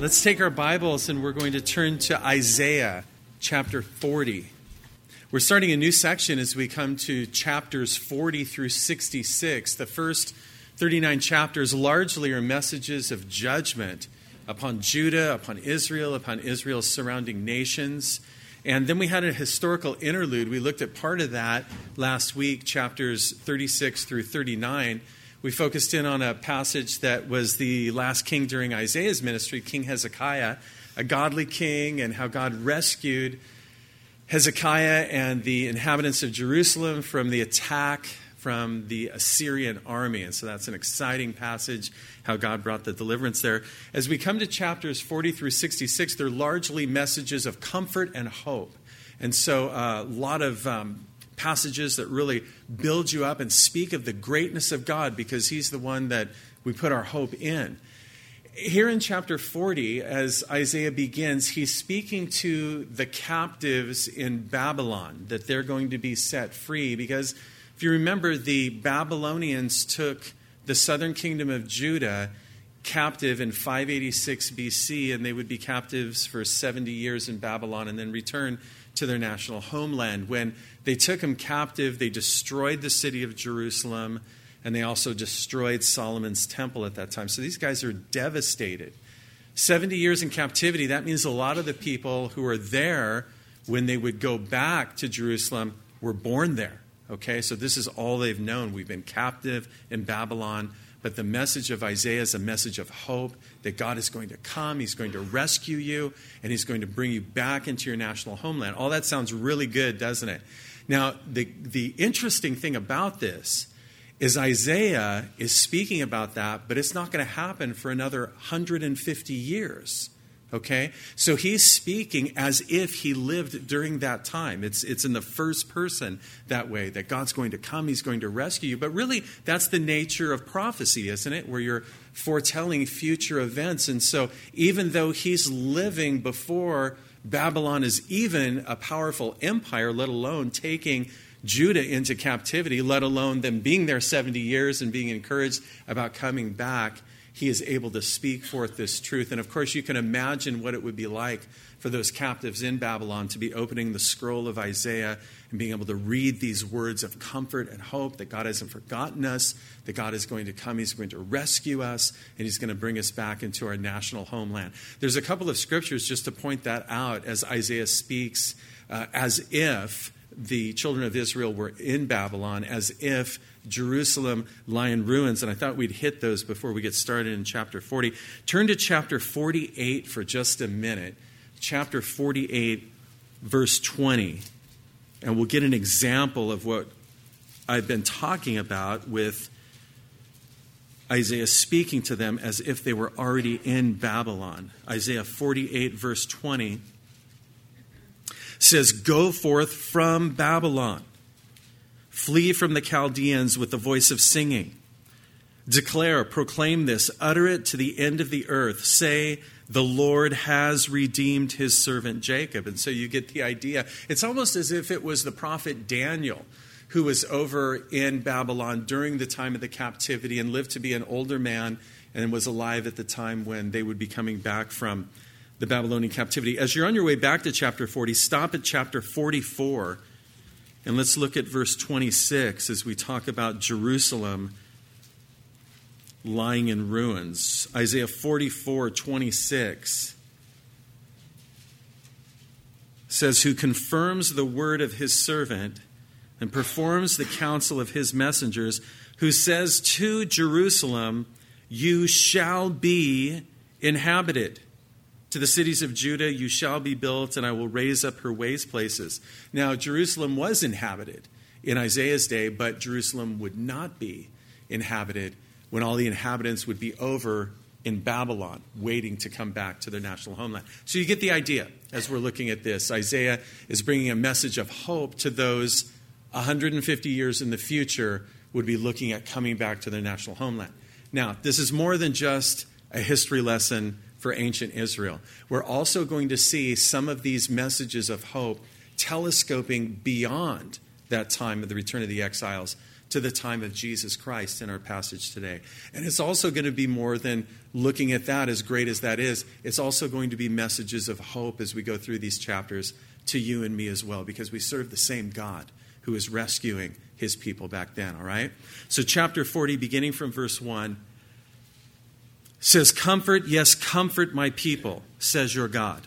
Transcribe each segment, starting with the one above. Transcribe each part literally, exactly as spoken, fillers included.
Let's take our Bibles and we're going to turn to Isaiah chapter forty. We're starting a new section as we come to chapters forty through sixty-six. The first thirty-nine chapters largely are messages of judgment upon Judah, upon Israel, upon Israel's surrounding nations. And then we had a historical interlude. We looked at part of that last week, chapters thirty-six through thirty-nine. We focused in on a passage that was the last king during Isaiah's ministry, King Hezekiah, a godly king, and how God rescued Hezekiah and the inhabitants of Jerusalem from the attack from the Assyrian army. And so that's an exciting passage, how God brought the deliverance there. As we come to chapters forty through sixty-six, they're largely messages of comfort and hope. And so a lot of um, passages that really build you up and speak of the greatness of God because he's the one that we put our hope in. Here in chapter forty, as Isaiah begins, he's speaking to the captives in Babylon, that they're going to be set free. Because if you remember, the Babylonians took the southern kingdom of Judah captive in five eighty-six B C, and they would be captives for seventy years in Babylon and then return to their national homeland. When they took them captive, they destroyed the city of Jerusalem, and they also destroyed Solomon's temple at that time. So these guys are devastated. seventy years in captivity, that means a lot of the people who are there when they would go back to Jerusalem were born there. Okay, so this is all they've known. We've been captive in Babylon. But the message of Isaiah is a message of hope that God is going to come, he's going to rescue you, and he's going to bring you back into your national homeland. All that sounds really good, doesn't it? Now, the, the interesting thing about this is Isaiah is speaking about that, but it's not going to happen for another one hundred fifty years. Okay? So he's speaking as if he lived during that time. It's, it's in the first person that way, that God's going to come, he's going to rescue you. But really, that's the nature of prophecy, isn't it? Where you're foretelling future events. And so even though he's living before Babylon is even a powerful empire, let alone taking Judah into captivity, let alone them being there seventy years and being encouraged about coming back, he is able to speak forth this truth. And of course, you can imagine what it would be like for those captives in Babylon to be opening the scroll of Isaiah and being able to read these words of comfort and hope that God hasn't forgotten us, that God is going to come, he's going to rescue us, and he's going to bring us back into our national homeland. There's a couple of scriptures just to point that out as Isaiah speaks uh, as if the children of Israel were in Babylon, as if Jerusalem lie in ruins. And I thought we'd hit those before we get started in chapter forty. Turn to chapter forty-eight for just a minute. Chapter forty-eight, verse twenty. And we'll get an example of what I've been talking about with Isaiah speaking to them as if they were already in Babylon. Isaiah forty-eight, verse twenty says, "Go forth from Babylon. Flee from the Chaldeans with the voice of singing. Declare, proclaim this, utter it to the end of the earth. Say, the Lord has redeemed his servant Jacob." And so you get the idea. It's almost as if it was the prophet Daniel who was over in Babylon during the time of the captivity and lived to be an older man and was alive at the time when they would be coming back from the Babylonian captivity. As you're on your way back to chapter forty, stop at chapter forty-four. And let's look at verse twenty-six as we talk about Jerusalem lying in ruins. Isaiah forty-four, twenty-six says, "Who confirms the word of his servant and performs the counsel of his messengers, who says to Jerusalem, you shall be inhabited. To the cities of Judah you shall be built, and I will raise up her waste places." Now, Jerusalem was inhabited in Isaiah's day, but Jerusalem would not be inhabited when all the inhabitants would be over in Babylon, waiting to come back to their national homeland. So you get the idea as we're looking at this. Isaiah is bringing a message of hope to those one hundred fifty years in the future would be looking at coming back to their national homeland. Now, this is more than just a history lesson for ancient Israel. We're also going to see some of these messages of hope telescoping beyond that time of the return of the exiles to the time of Jesus Christ in our passage today. And it's also going to be more than looking at that, as great as that is. It's also going to be messages of hope as we go through these chapters to you and me as well, because we serve the same God who is rescuing his people back then, all right? So chapter forty, beginning from verse one, says, "Comfort, yes, comfort my people, says your God.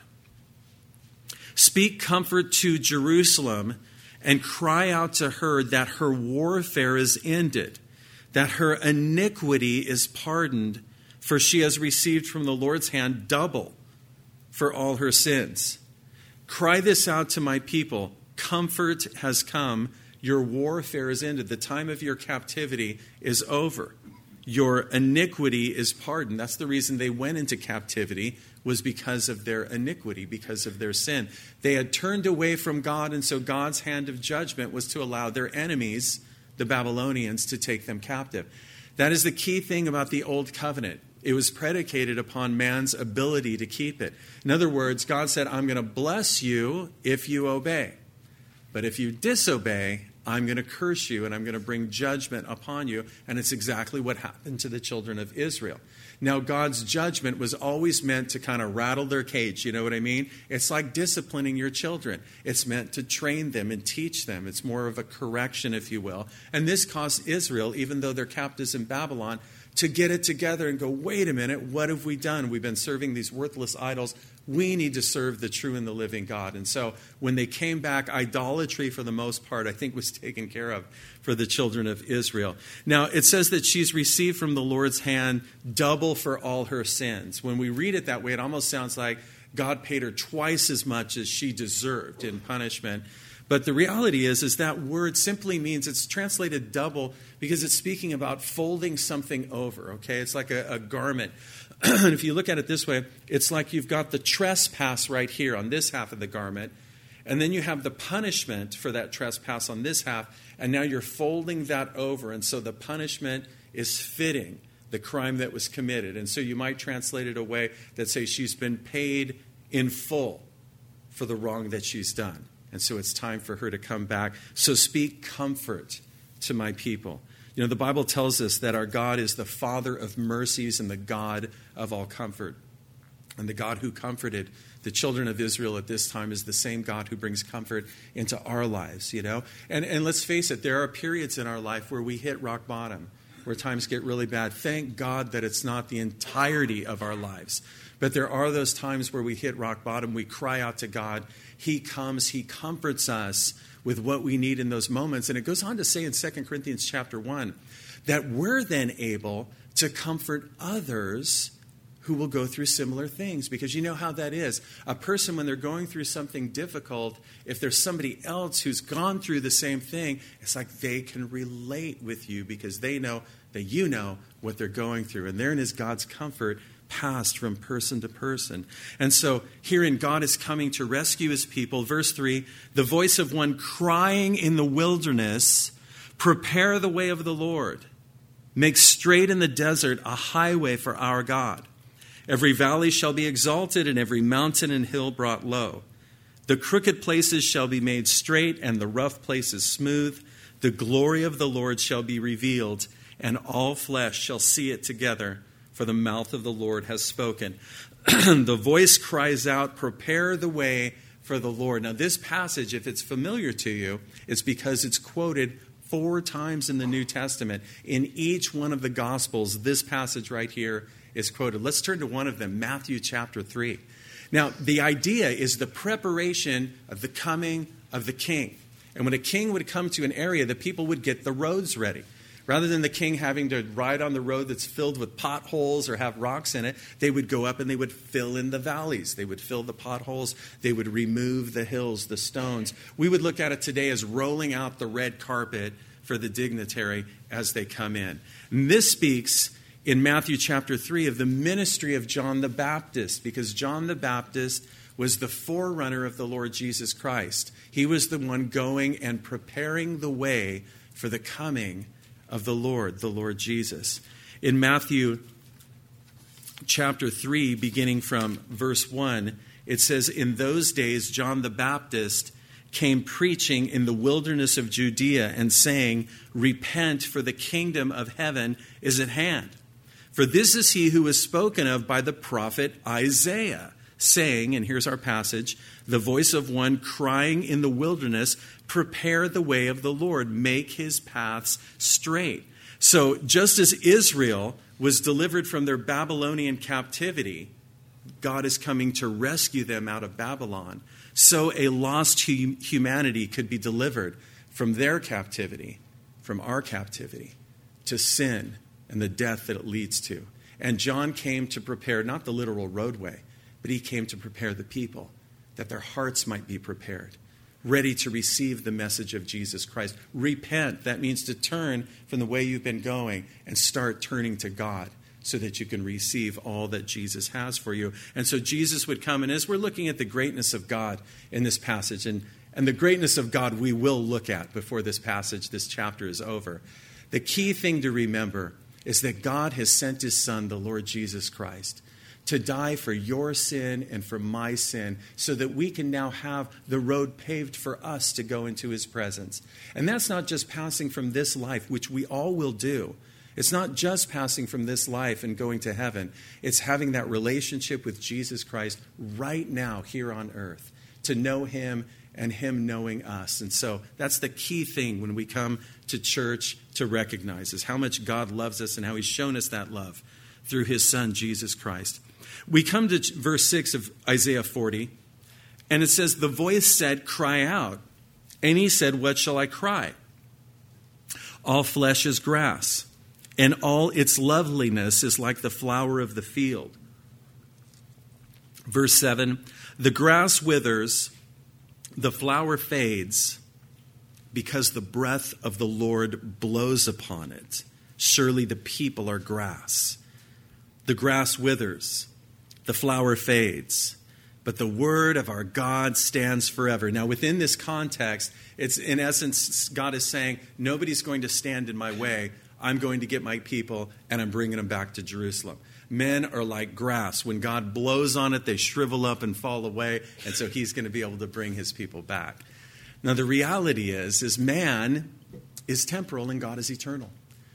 Speak comfort to Jerusalem and cry out to her that her warfare is ended, that her iniquity is pardoned, for she has received from the Lord's hand double for all her sins. Cry this out to my people, comfort has come, your warfare is ended, the time of your captivity is over. Your iniquity is pardoned." That's the reason they went into captivity, was because of their iniquity, because of their sin. They had turned away from God, and so God's hand of judgment was to allow their enemies, the Babylonians, to take them captive. That is the key thing about the Old Covenant. It was predicated upon man's ability to keep it. In other words, God said, I'm going to bless you if you obey. But if you disobey, I'm going to curse you and I'm going to bring judgment upon you. And it's exactly what happened to the children of Israel. Now, God's judgment was always meant to kind of rattle their cage. You know what I mean? It's like disciplining your children. It's meant to train them and teach them. It's more of a correction, if you will. And this caused Israel, even though they're captives in Babylon, to get it together and go, wait a minute, what have we done? We've been serving these worthless idols. We need to serve the true and the living God. And so when they came back, idolatry, for the most part, I think was taken care of for the children of Israel. Now, it says that she's received from the Lord's hand double for all her sins. When we read it that way, it almost sounds like God paid her twice as much as she deserved in punishment. But the reality is, is that word simply means, it's translated double because it's speaking about folding something over, okay? It's like a, a garment. And if you look at it this way, it's like you've got the trespass right here on this half of the garment, and then you have the punishment for that trespass on this half, and now you're folding that over, and so the punishment is fitting the crime that was committed. And so you might translate it a way that says she's been paid in full for the wrong that she's done. And so it's time for her to come back. So speak comfort to my people. You know, the Bible tells us that our God is the Father of mercies and the God of all comfort. And the God who comforted the children of Israel at this time is the same God who brings comfort into our lives, you know. And, and let's face it, there are periods in our life where we hit rock bottom, where times get really bad. Thank God that it's not the entirety of our lives. But there are those times where we hit rock bottom, we cry out to God. He comes, he comforts us with what we need in those moments. And it goes on to say in Second Corinthians chapter one that we're then able to comfort others who will go through similar things. Because you know how that is. A person, when they're going through something difficult, if there's somebody else who's gone through the same thing, it's like they can relate with you because they know that you know what they're going through. And therein is God's comfort passed from person to person. And so herein God is coming to rescue his people. Verse three, the voice of one crying in the wilderness, prepare the way of the Lord. Make straight in the desert a highway for our God. Every valley shall be exalted and every mountain and hill brought low. The crooked places shall be made straight and the rough places smooth. The glory of the Lord shall be revealed and all flesh shall see it together. For the mouth of the Lord has spoken. The voice cries out, prepare the way for the Lord. Now this passage, if it's familiar to you, it's because it's quoted four times in the New Testament. In each one of the Gospels, this passage right here is quoted. Let's turn to one of them, Matthew chapter three. Now the idea is the preparation of the coming of the king. And when a king would come to an area, the people would get the roads ready. Rather than the king having to ride on the road that's filled with potholes or have rocks in it, they would go up and they would fill in the valleys. They would fill the potholes. They would remove the hills, the stones. We would look at it today as rolling out the red carpet for the dignitary as they come in. And this speaks in Matthew chapter three of the ministry of John the Baptist, because John the Baptist was the forerunner of the Lord Jesus Christ. He was the one going and preparing the way for the coming of the Lord, the Lord Jesus. In Matthew chapter three, beginning from verse one, it says, in those days John the Baptist came preaching in the wilderness of Judea and saying, repent, for the kingdom of heaven is at hand. For this is he who was spoken of by the prophet Isaiah, saying," and here's our passage, "the voice of one crying in the wilderness, prepare the way of the Lord, make his paths straight." So just as Israel was delivered from their Babylonian captivity, God is coming to rescue them out of Babylon, so a lost hum- humanity could be delivered from their captivity, from our captivity, to sin and the death that it leads to. And John came to prepare not the literal roadway, but he came to prepare the people, that their hearts might be prepared, ready to receive the message of Jesus Christ. Repent, that means to turn from the way you've been going and start turning to God so that you can receive all that Jesus has for you. And so Jesus would come, and as we're looking at the greatness of God in this passage, and, and the greatness of God we will look at before this passage, this chapter is over, the key thing to remember is that God has sent his Son, the Lord Jesus Christ, to die for your sin and for my sin so that we can now have the road paved for us to go into his presence. And that's not just passing from this life, which we all will do. It's not just passing from this life and going to heaven. It's having that relationship with Jesus Christ right now here on earth, to know him and him knowing us. And so that's the key thing when we come to church to recognize, is how much God loves us and how he's shown us that love through his Son, Jesus Christ. We come to verse six of Isaiah forty, and it says, "The voice said, cry out. And he said, what shall I cry? All flesh is grass, and all its loveliness is like the flower of the field." Verse seven, "The grass withers, the flower fades, because the breath of the Lord blows upon it. Surely the people are grass. The grass withers, the flower fades, but the word of our God stands forever." Now, within this context, it's in essence, God is saying, nobody's going to stand in my way. I'm going to get my people, and I'm bringing them back to Jerusalem. Men are like grass. When God blows on it, they shrivel up and fall away, and so he's going to be able to bring his people back. Now, the reality is, is man is temporal and God is eternal.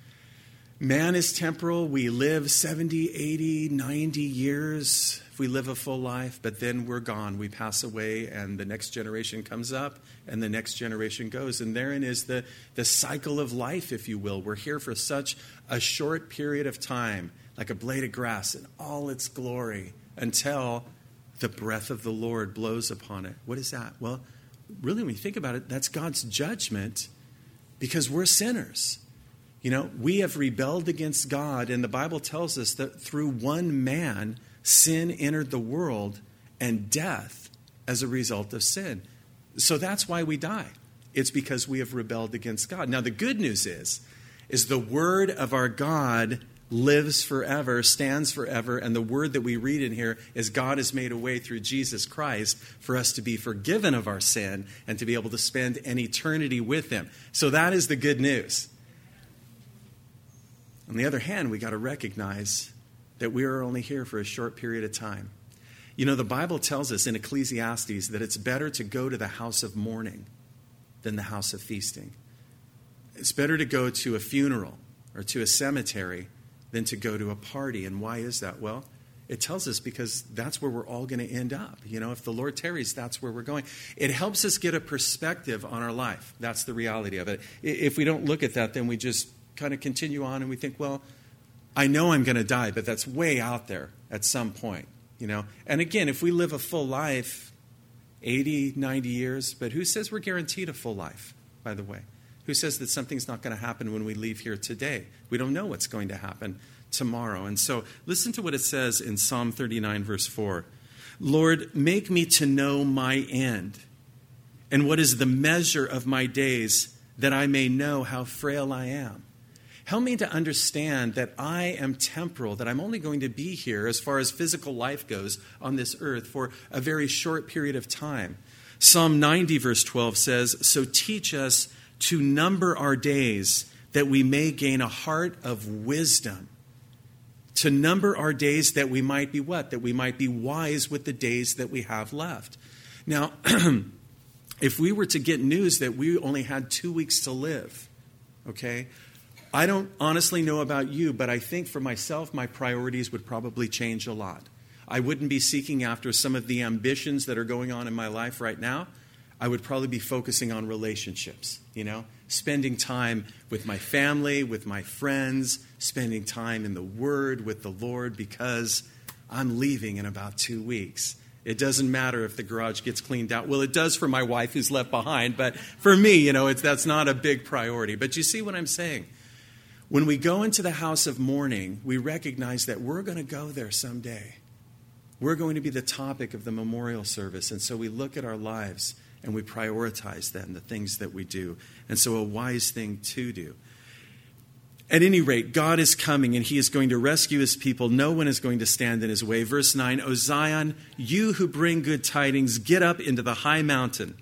Man is temporal. We live seventy, eighty, ninety years if we live a full life, but then we're gone. We pass away, and the next generation comes up, and the next generation goes. And therein is the, the cycle of life, if you will. We're here for such a short period of time, like a blade of grass in all its glory, until the breath of the Lord blows upon it. What is that? Well, really, when you think about it, that's God's judgment, because we're sinners. You know, we have rebelled against God, and the Bible tells us that through one man, sin entered the world, and death as a result of sin. So that's why we die. It's because we have rebelled against God. Now, the good news is, is the word of our God lives forever, stands forever, and the word that we read in here is God has made a way through Jesus Christ for us to be forgiven of our sin and to be able to spend an eternity with him. So that is the good news. On the other hand, we got to recognize that we are only here for a short period of time. You know, the Bible tells us in Ecclesiastes that it's better to go to the house of mourning than the house of feasting. It's better to go to a funeral or to a cemetery than to go to a party. And why is that? Well, it tells us because that's where we're all going to end up. You know, if the Lord tarries, that's where we're going. It helps us get a perspective on our life. That's the reality of it. If we don't look at that, then we just kind of continue on and we think, well, I know I'm going to die, but that's way out there at some point, you know. And again, if we live a full life, eighty, ninety years, but who says we're guaranteed a full life, by the way? Who says that something's not going to happen when we leave here today? We don't know what's going to happen tomorrow. And so listen to what it says in Psalm thirty-nine, verse four. "Lord, make me to know my end, and what is the measure of my days, that I may know how frail I am." Help me to understand that I am temporal, that I'm only going to be here as far as physical life goes on this earth for a very short period of time. Psalm ninety, verse twelve says, "So teach us to number our days, that we may gain a heart of wisdom." To number our days that we might be what? That we might be wise with the days that we have left. Now, if we were to get news that we only had two weeks to live, okay, I don't honestly know about you, but I think for myself, my priorities would probably change a lot. I wouldn't be seeking after some of the ambitions that are going on in my life right now. I would probably be focusing on relationships, you know, spending time with my family, with my friends, spending time in the Word with the Lord, because I'm leaving in about two weeks. It doesn't matter if the garage gets cleaned out. Well, it does for my wife who's left behind, but for me, you know, it's, that's not a big priority. But you see what I'm saying? When we go into the house of mourning, we recognize that we're going to go there someday. We're going to be the topic of the memorial service. And so we look at our lives and we prioritize then the things that we do. And so a wise thing to do. At any rate, God is coming and he is going to rescue his people. No one is going to stand in his way. Verse nine, O Zion, you who bring good tidings, get up into the high mountain.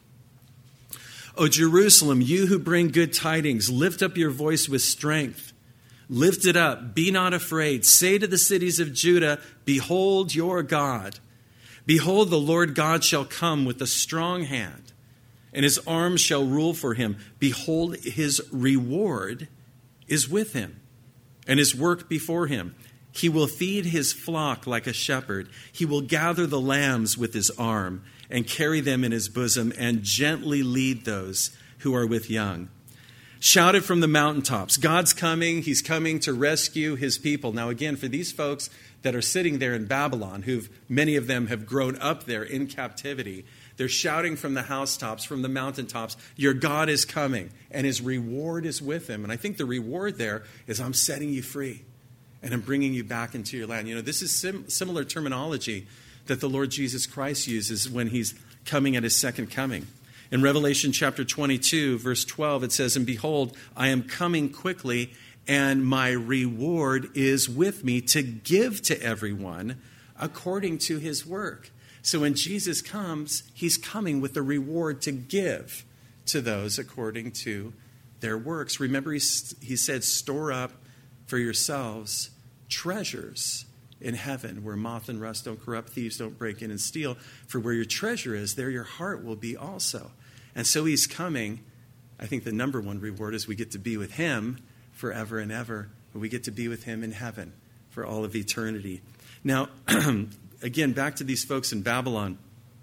O Jerusalem, you who bring good tidings, lift up your voice with strength. Lift it up, be not afraid. Say to the cities of Judah, behold your God. Behold, the Lord God shall come with a strong hand, and his arm shall rule for him. Behold, his reward is with him, and his work before him. He will feed his flock like a shepherd. He will gather the lambs with his arm and carry them in his bosom and gently lead those who are with young. Shout it from the mountaintops. God's coming. He's coming to rescue his people. Now, again, for these folks that are sitting there in Babylon, who many of them have grown up there in captivity, they're shouting from the housetops, from the mountaintops, your God is coming, and his reward is with him. And I think the reward there is I'm setting you free, and I'm bringing you back into your land. You know, this is sim- similar terminology that the Lord Jesus Christ uses when he's coming at his second coming. In Revelation chapter twenty-two, verse twelve, it says, and behold, I am coming quickly, and my reward is with me to give to everyone according to his work. So when Jesus comes, he's coming with a reward to give to those according to their works. Remember, he, he said, store up for yourselves treasures in heaven where moth and rust don't corrupt, thieves don't break in and steal. For where your treasure is, there your heart will be also. And so he's coming. I think the number one reward is we get to be with him forever and ever. We get to be with him in heaven for all of eternity. Now, again, back to these folks in Babylon.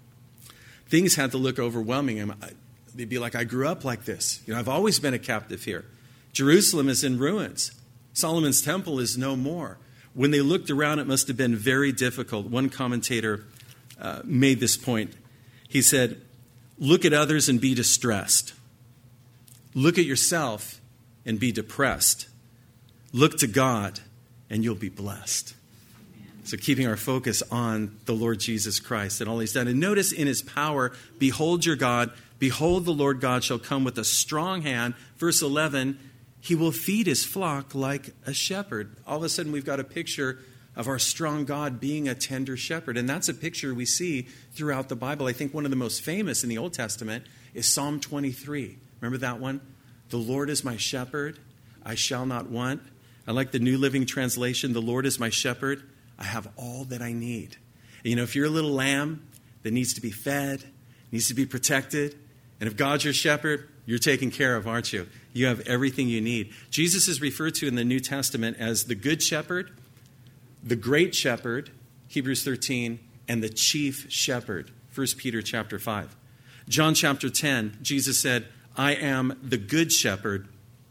Things had to look overwhelming. They'd be like, I grew up like this. You know, I've always been a captive here. Jerusalem is in ruins. Solomon's temple is no more. When they looked around, it must have been very difficult. One commentator uh, made this point. He said, look at others and be distressed. Look at yourself and be depressed. Look to God and you'll be blessed. So keeping our focus on the Lord Jesus Christ and all he's done. And notice in his power, behold your God. Behold, the Lord God shall come with a strong hand. Verse eleven, he will feed his flock like a shepherd. All of a sudden, we've got a picture of our strong God being a tender shepherd. And that's a picture we see throughout the Bible. I think one of the most famous in the Old Testament is Psalm twenty-three. Remember that one? The Lord is my shepherd. I shall not want. I like the New Living Translation. The Lord is my shepherd. I have all that I need. And you know, if you're a little lamb that needs to be fed, needs to be protected, and if God's your shepherd, you're taken care of, aren't you? You have everything you need. Jesus is referred to in the New Testament as the good shepherd, the great shepherd, Hebrews thirteen, and the chief shepherd, First Peter chapter five. John chapter ten, Jesus said, I am the good shepherd.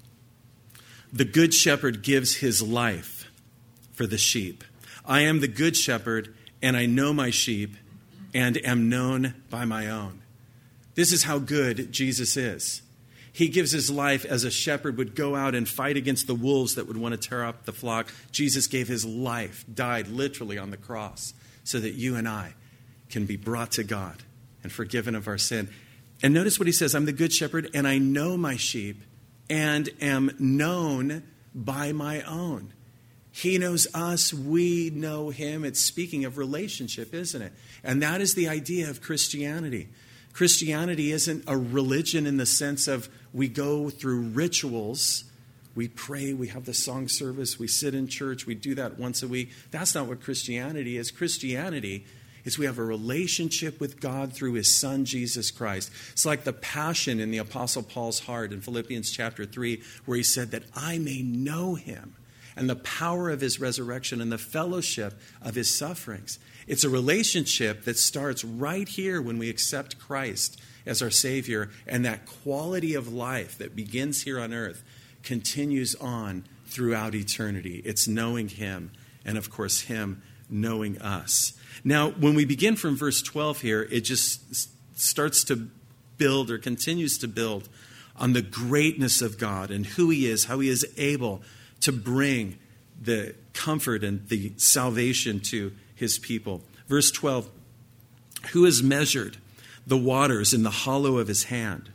The good shepherd gives his life for the sheep. I am the good shepherd, and I know my sheep, and am known by my own. This is how good Jesus is. He gives his life as a shepherd would go out and fight against the wolves that would want to tear up the flock. Jesus gave his life, died literally on the cross, so that you and I can be brought to God and forgiven of our sin. And notice what he says, I'm the good shepherd, and I know my sheep, and am known by my own. He knows us, we know him. It's speaking of relationship, isn't it? And that is the idea of Christianity. Christianity isn't a religion in the sense of we go through rituals, we pray, we have the song service, we sit in church, we do that once a week. That's not what Christianity is. Christianity is we have a relationship with God through his Son, Jesus Christ. It's like the passion in the Apostle Paul's heart in Philippians chapter three, where he said that I may know him and the power of his resurrection and the fellowship of his sufferings. It's a relationship that starts right here when we accept Christ as our Savior, and that quality of life that begins here on earth continues on throughout eternity. It's knowing him, and of course him knowing us. Now, when we begin from verse twelve here, it just starts to build or continues to build on the greatness of God and who he is, how he is able to bring the comfort and the salvation to his people. Verse twelve, who has measured the waters in the hollow of his hand,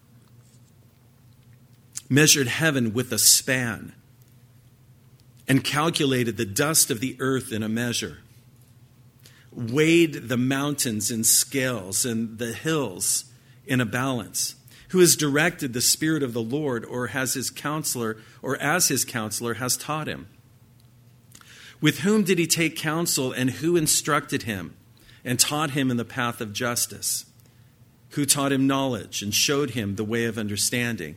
measured heaven with a span, and calculated the dust of the earth in a measure, weighed the mountains in scales and the hills in a balance, who has directed the Spirit of the Lord, or has his counselor, or as his counselor has taught him? With whom did he take counsel, and who instructed him and taught him in the path of justice? Who taught him knowledge and showed him the way of understanding?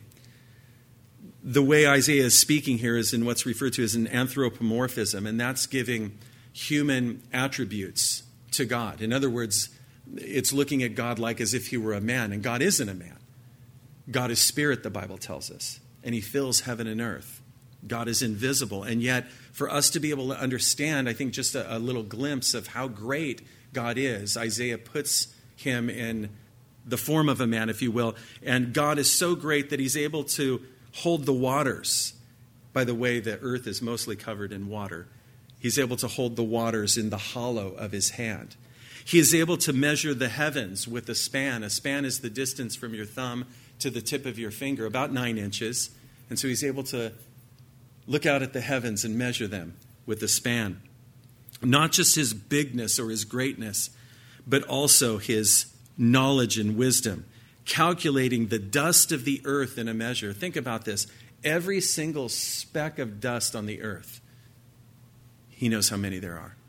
The way Isaiah is speaking here is in what's referred to as an anthropomorphism, and that's giving human attributes to God. In other words, it's looking at God like as if he were a man, and God isn't a man. God is spirit, the Bible tells us, and he fills heaven and earth. God is invisible, and yet for us to be able to understand, I think just a, a little glimpse of how great God is, Isaiah puts him in the form of a man, if you will, and God is so great that he's able to hold the waters. By the way, the earth is mostly covered in water. He's able to hold the waters in the hollow of his hand. He is able to measure the heavens with a span. A span is the distance from your thumb to the tip of your finger, about nine inches. And so he's able to look out at the heavens and measure them with a span. Not just his bigness or his greatness, but also his knowledge and wisdom, calculating the dust of the earth in a measure. Think about this. Every single speck of dust on the earth, he knows how many there are.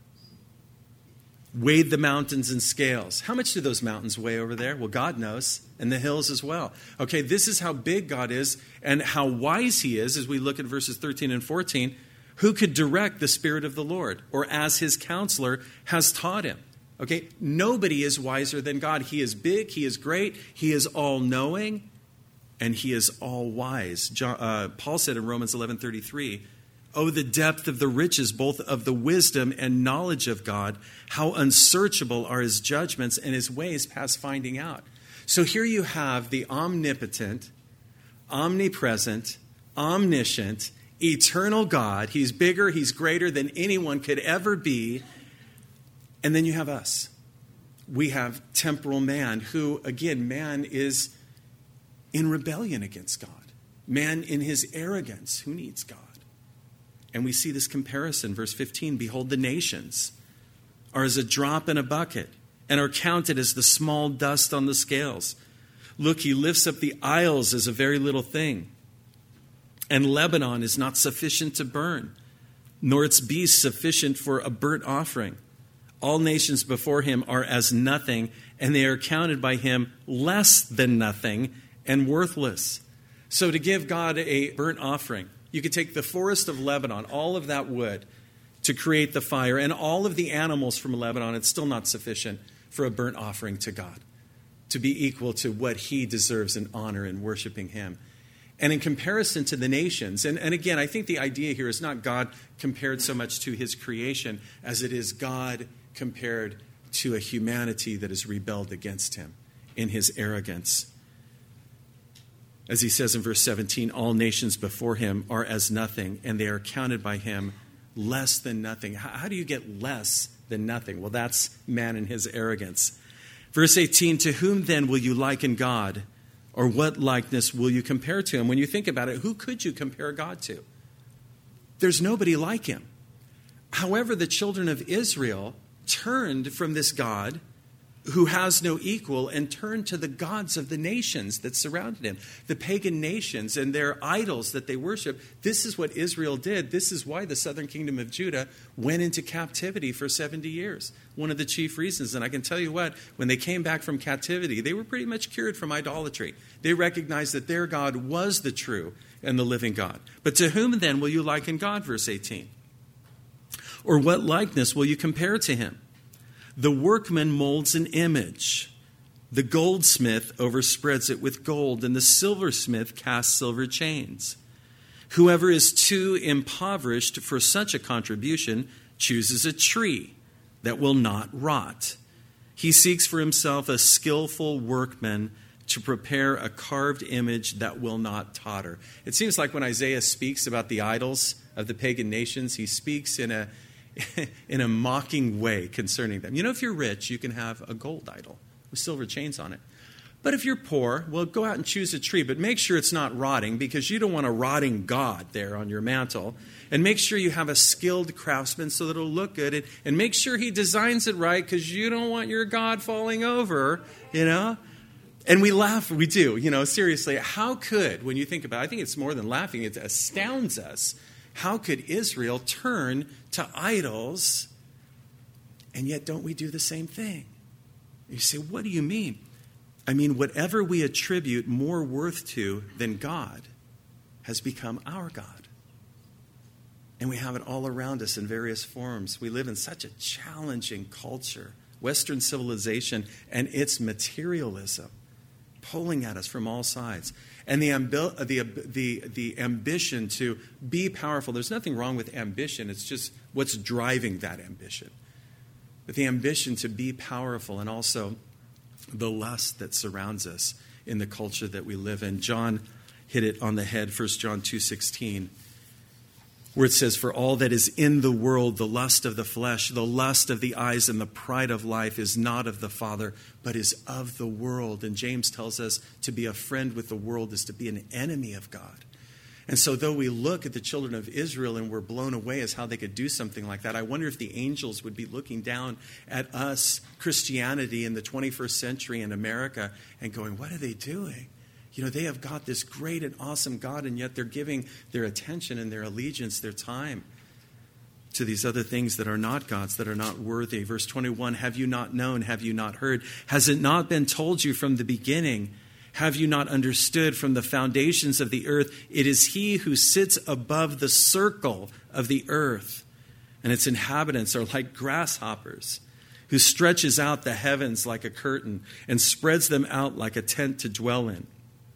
Weighed the mountains in scales. How much do those mountains weigh over there? Well, God knows, and the hills as well. Okay, this is how big God is and how wise he is as we look at verses thirteen and fourteen. Who could direct the Spirit of the Lord, or as his counselor has taught him? Okay, nobody is wiser than God. He is big, he is great, he is all-knowing, and he is all-wise. John, uh, Paul said in Romans eleven thirty-three, oh, the depth of the riches, both of the wisdom and knowledge of God. How unsearchable are his judgments, and his ways past finding out. So here you have the omnipotent, omnipresent, omniscient, eternal God. He's bigger, he's greater than anyone could ever be. And then you have us. We have temporal man who, again, man is in rebellion against God. Man in his arrogance, who needs God? And we see this comparison, verse fifteen, behold, the nations are as a drop in a bucket and are counted as the small dust on the scales. Look, he lifts up the isles as a very little thing. And Lebanon is not sufficient to burn, nor its beasts sufficient for a burnt offering. All nations before him are as nothing, and they are counted by him less than nothing and worthless. So to give God a burnt offering, you could take the forest of Lebanon, all of that wood, to create the fire, and all of the animals from Lebanon. It's still not sufficient for a burnt offering to God, to be equal to what he deserves in honor in worshiping him. And in comparison to the nations, and, and again, I think the idea here is not God compared so much to his creation as it is God compared to a humanity that has rebelled against him in his arrogance. As he says in verse seventeen, all nations before him are as nothing, and they are counted by him less than nothing. How, how do you get less than nothing? Well, that's man and his arrogance. Verse eighteen, to whom then will you liken God, or what likeness will you compare to him? When you think about it, who could you compare God to? There's nobody like him. However, the children of Israel turned from this God who has no equal, and turned to the gods of the nations that surrounded him, the pagan nations and their idols that they worship. This is what Israel did. This is why the southern kingdom of Judah went into captivity for seventy years. One of the chief reasons. And I can tell you what, when they came back from captivity, they were pretty much cured from idolatry. They recognized that their God was the true and the living God. But to whom then will you liken God, verse eighteen? Or what likeness will you compare to him? The workman molds an image. The goldsmith overspreads it with gold, and the silversmith casts silver chains. Whoever is too impoverished for such a contribution chooses a tree that will not rot. He seeks for himself a skillful workman to prepare a carved image that will not totter. It seems like when Isaiah speaks about the idols of the pagan nations, he speaks in a in a mocking way concerning them. You know, if you're rich, you can have a gold idol with silver chains on it. But if you're poor, well, go out and choose a tree, but make sure it's not rotting, because you don't want a rotting God there on your mantle. And make sure you have a skilled craftsman so that it'll look good. And, and make sure he designs it right, because you don't want your God falling over, you know. And we laugh, we do, you know, seriously. How could, when you think about it, I think it's more than laughing, it astounds us. How could Israel turn to idols, and yet don't we do the same thing? You say, what do you mean? I mean, whatever we attribute more worth to than God has become our God. And we have it all around us in various forms. We live in such a challenging culture, Western civilization and its materialism, pulling at us from all sides. And the, ambi- the, the, the ambition to be powerful. There's nothing wrong with ambition. It's just what's driving that ambition. But the ambition to be powerful, and also the lust that surrounds us in the culture that we live in. John hit it on the head, First John two sixteen, where it says, for all that is in the world, the lust of the flesh, the lust of the eyes, and the pride of life is not of the Father, but is of the world. And James tells us to be a friend with the world is to be an enemy of God. And so though we look at the children of Israel and we're blown away as how they could do something like that, I wonder if the angels would be looking down at us, Christianity in the twenty-first century in America, and going, what are they doing? You know, they have got this great and awesome God, and yet they're giving their attention and their allegiance, their time, to these other things that are not God's, that are not worthy. Verse twenty-one, have you not known? Have you not heard? Has it not been told you from the beginning? Have you not understood from the foundations of the earth? It is he who sits above the circle of the earth, and its inhabitants are like grasshoppers, who stretches out the heavens like a curtain and spreads them out like a tent to dwell in.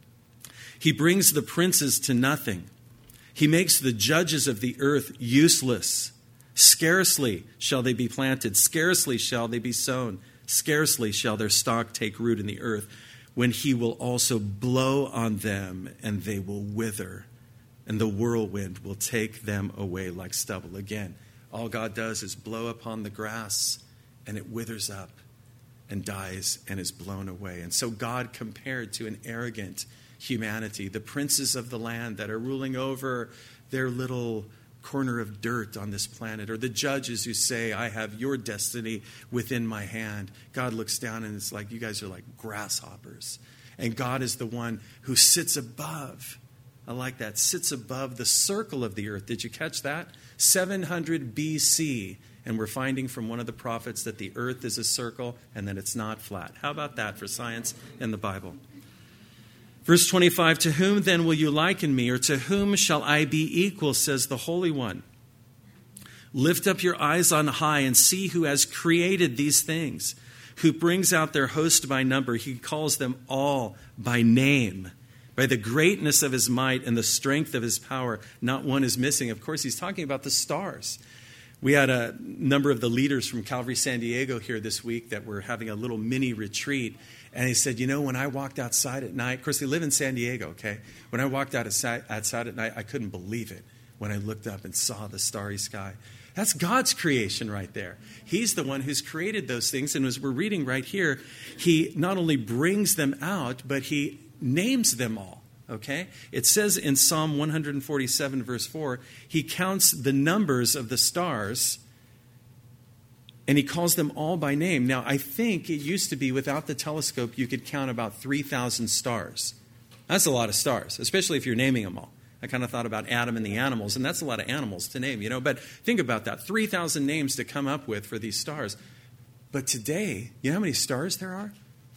He brings the princes to nothing. He makes the judges of the earth useless. Scarcely shall they be planted. Scarcely shall they be sown. Scarcely shall their stock take root in the earth, when he will also blow on them, and they will wither, and the whirlwind will take them away like stubble. Again, all God does is blow upon the grass, and it withers up and dies and is blown away. And so God compared to an arrogant humanity, the princes of the land that are ruling over their little corner of dirt on this planet, or the judges who say, I have your destiny within my hand. God looks down and it's like, you guys are like grasshoppers. And God is the one who sits above. I like that. Sits above the circle of the earth. Did you catch that? seven hundred B C. And we're finding from one of the prophets that the earth is a circle and that it's not flat. How about that for science and the Bible? Verse twenty-five, to whom then will you liken me, or to whom shall I be equal, says the Holy One. Lift up your eyes on high and see who has created these things, who brings out their host by number. He calls them all by name. By the greatness of his might and the strength of his power, not one is missing. Of course, he's talking about the stars. We had a number of the leaders from Calvary San Diego here this week that were having a little mini retreat. And he said, you know, when I walked outside at night, of course, they live in San Diego, okay? When I walked out outside, outside at night, I couldn't believe it when I looked up and saw the starry sky. That's God's creation right there. He's the one who's created those things. And as we're reading right here, he not only brings them out, but he names them all, okay? It says in Psalm one forty-seven, verse four, he counts the numbers of the stars And he calls them all by name. Now, I think it used to be without the telescope, you could count about three thousand stars. That's a lot of stars, especially if you're naming them all. I kind of thought about Adam and the animals, and that's a lot of animals to name, you know. But think about that, three thousand names to come up with for these stars. But today, you know how many stars there are?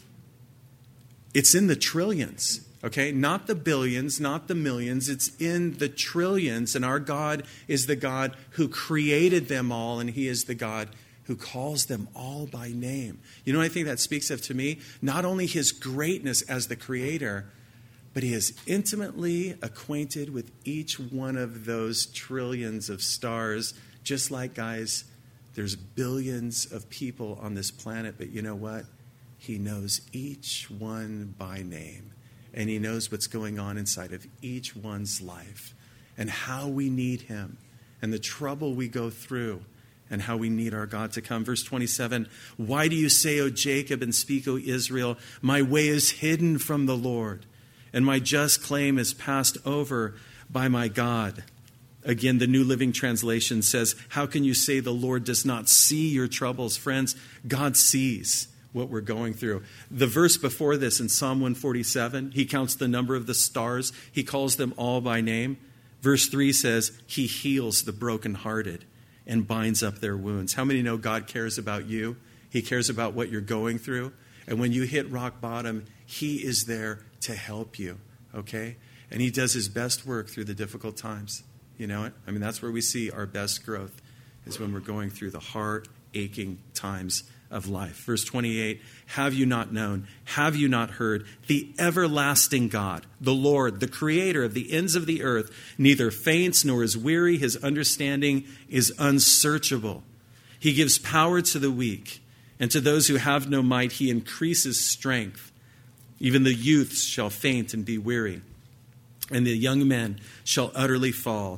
It's in the trillions, okay? Not the billions, not the millions. It's in the trillions, and our God is the God who created them all, and he is the God who calls them all by name. You know what I think that speaks of to me? Not only his greatness as the creator, but he is intimately acquainted with each one of those trillions of stars. Just like, guys, there's billions of people on this planet, but you know what? He knows each one by name, and he knows what's going on inside of each one's life and how we need him and the trouble we go through and how we need our God to come. Verse twenty-seven, why do you say, O Jacob, and speak, O Israel, my way is hidden from the Lord, and my just claim is passed over by my God? Again, the New Living Translation says, how can you say the Lord does not see your troubles? Friends, God sees what we're going through. The verse before this in Psalm one forty-seven, he counts the number of the stars. He calls them all by name. Verse three says, he heals the brokenhearted and binds up their wounds. How many know God cares about you? He cares about what you're going through. And when you hit rock bottom, he is there to help you, okay? And he does his best work through the difficult times. You know it? I mean, that's where we see our best growth, is when we're going through the heart-aching times of life. Verse twenty-eight, have you not known, have you not heard, the everlasting God, the Lord, the creator of the ends of the earth, neither faints nor is weary, his understanding is unsearchable. He gives power to the weak, and to those who have no might he increases strength. Even the youths shall faint and be weary, and the young men shall utterly fall.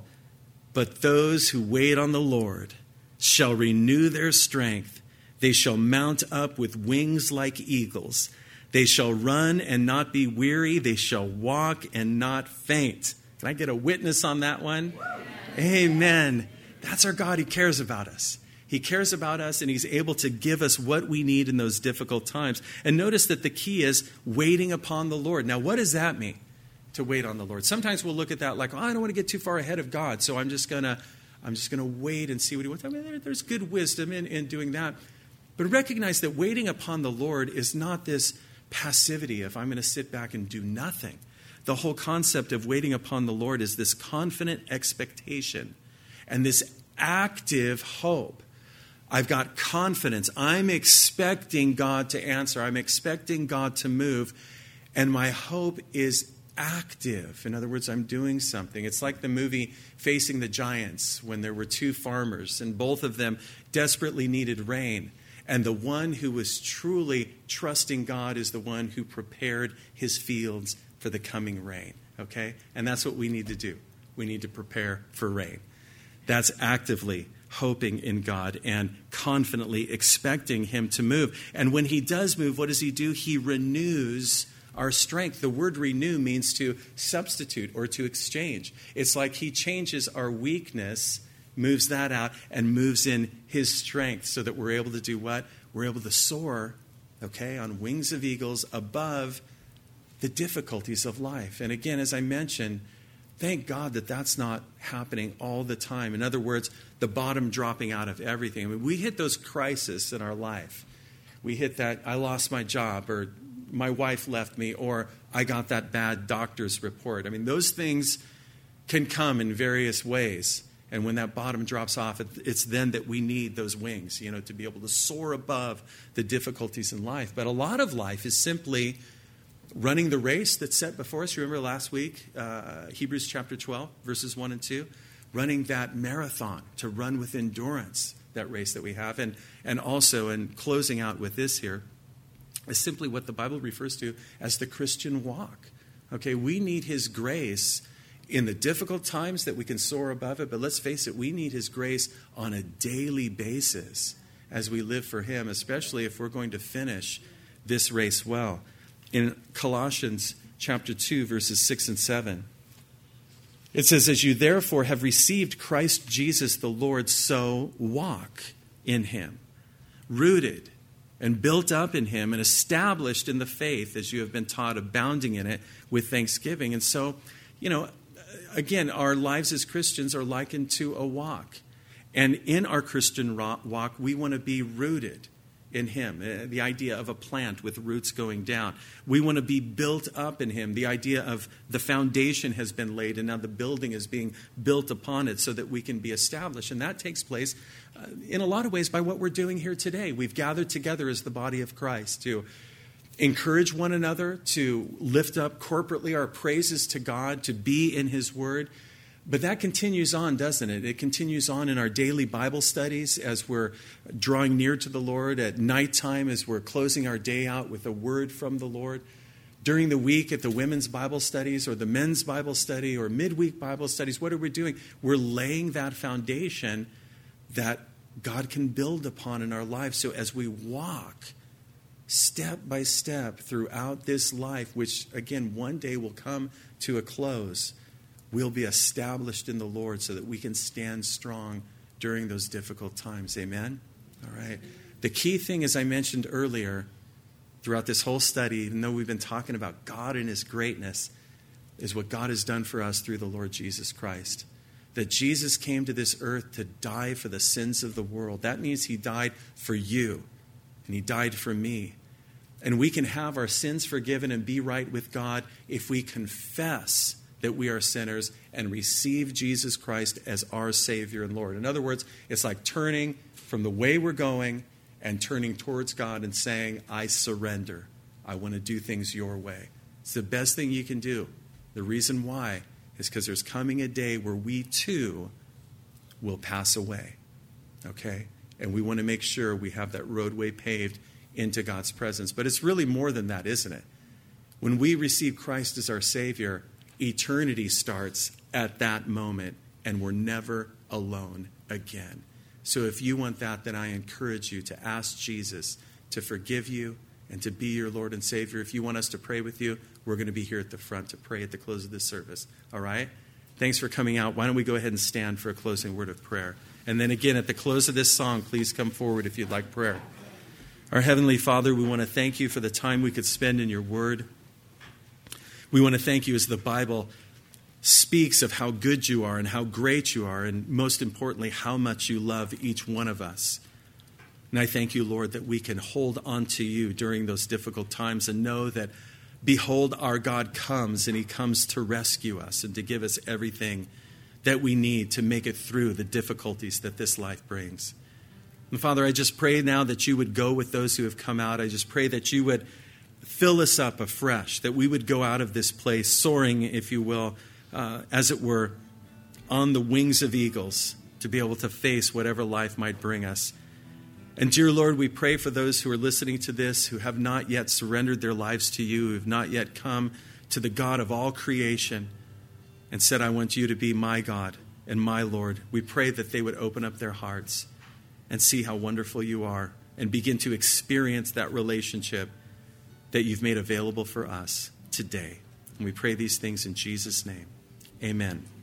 But those who wait on the Lord shall renew their strength. They shall mount up with wings like eagles. They shall run and not be weary. They shall walk and not faint. Can I get a witness on that one? Amen. That's our God. He cares about us. He cares about us, and he's able to give us what we need in those difficult times. And notice that the key is waiting upon the Lord. Now, what does that mean, to wait on the Lord? Sometimes we'll look at that like, oh, I don't want to get too far ahead of God, so I'm just going to I'm just going to wait and see what he wants. I mean, there, there's good wisdom in, in doing that. But recognize that waiting upon the Lord is not this passivity of I'm going to sit back and do nothing. The whole concept of waiting upon the Lord is this confident expectation and this active hope. I've got confidence. I'm expecting God to answer. I'm expecting God to move. And my hope is active. In other words, I'm doing something. It's like the movie Facing the Giants, when there were two farmers and both of them desperately needed rain. And the one who was truly trusting God is the one who prepared his fields for the coming rain. Okay? And that's what we need to do. We need to prepare for rain. That's actively hoping in God and confidently expecting him to move. And when he does move, what does he do? He renews our strength. The word renew means to substitute or to exchange. It's like he changes our weakness, moves that out, and moves in his strength so that we're able to do what? We're able to soar, okay, on wings of eagles above the difficulties of life. And again, as I mentioned, thank God that that's not happening all the time. In other words, the bottom dropping out of everything. I mean, we hit those crises in our life. We hit that, I lost my job, or my wife left me, or I got that bad doctor's report. I mean, those things can come in various ways. And when that bottom drops off, it's then that we need those wings, you know, to be able to soar above the difficulties in life. But a lot of life is simply running the race that's set before us. Remember last week, uh, Hebrews chapter twelve, verses one and two? Running that marathon, to run with endurance, that race that we have. And, and also, and closing out with this here, is simply what the Bible refers to as the Christian walk. Okay, we need his grace in the difficult times that we can soar above it, but let's face it, we need his grace on a daily basis as we live for him, especially if we're going to finish this race well. In Colossians chapter two, verses six and seven, it says, as you therefore have received Christ Jesus the Lord, so walk in him, rooted and built up in him and established in the faith as you have been taught, abounding in it with thanksgiving. And so, you know, again, our lives as Christians are likened to a walk. And in our Christian walk, we want to be rooted in him. The idea of a plant with roots going down. We want to be built up in him. The idea of the foundation has been laid and now the building is being built upon it so that we can be established. And that takes place uh, in a lot of ways by what we're doing here today. We've gathered together as the body of Christ to encourage one another, to lift up corporately our praises to God, to be in his word. But that continues on, doesn't it? It continues on in our daily Bible studies as we're drawing near to the Lord, at nighttime as we're closing our day out with a word from the Lord, during the week at the women's Bible studies or the men's Bible study or midweek Bible studies. What are we doing? We're laying that foundation that God can build upon in our lives. So as we walk step by step throughout this life, which again one day will come to a close, we'll be established in the Lord so that we can stand strong during those difficult times. Amen? All right. The key thing, as I mentioned earlier, throughout this whole study, even though we've been talking about God and his greatness, is what God has done for us through the Lord Jesus Christ. That Jesus came to this earth to die for the sins of the world. That means he died for you, and he died for me. And we can have our sins forgiven and be right with God if we confess that we are sinners and receive Jesus Christ as our Savior and Lord. In other words, it's like turning from the way we're going and turning towards God and saying, I surrender. I want to do things your way. It's the best thing you can do. The reason why is because there's coming a day where we too will pass away. Okay? And we want to make sure we have that roadway paved into God's presence. But it's really more than that, isn't it? When we receive Christ as our Savior, eternity starts at that moment, and we're never alone again. So if you want that, then I encourage you to ask Jesus to forgive you and to be your Lord and Savior. If you want us to pray with you, we're going to be here at the front to pray at the close of this service. All right? Thanks for coming out. Why don't we go ahead and stand for a closing word of prayer? And then again, at the close of this song, please come forward if you'd like prayer. Our Heavenly Father, we want to thank you for the time we could spend in your word. We want to thank you as the Bible speaks of how good you are and how great you are, and most importantly, how much you love each one of us. And I thank you, Lord, that we can hold on to you during those difficult times and know that, behold, our God comes, and he comes to rescue us and to give us everything that we need to make it through the difficulties that this life brings. And Father, I just pray now that you would go with those who have come out. I just pray that you would fill us up afresh, that we would go out of this place soaring, if you will, uh, as it were, on the wings of eagles to be able to face whatever life might bring us. And dear Lord, we pray for those who are listening to this, who have not yet surrendered their lives to you, who have not yet come to the God of all creation and said, I want you to be my God and my Lord. We pray that they would open up their hearts and see how wonderful you are and begin to experience that relationship that you've made available for us today. And we pray these things in Jesus' name. Amen.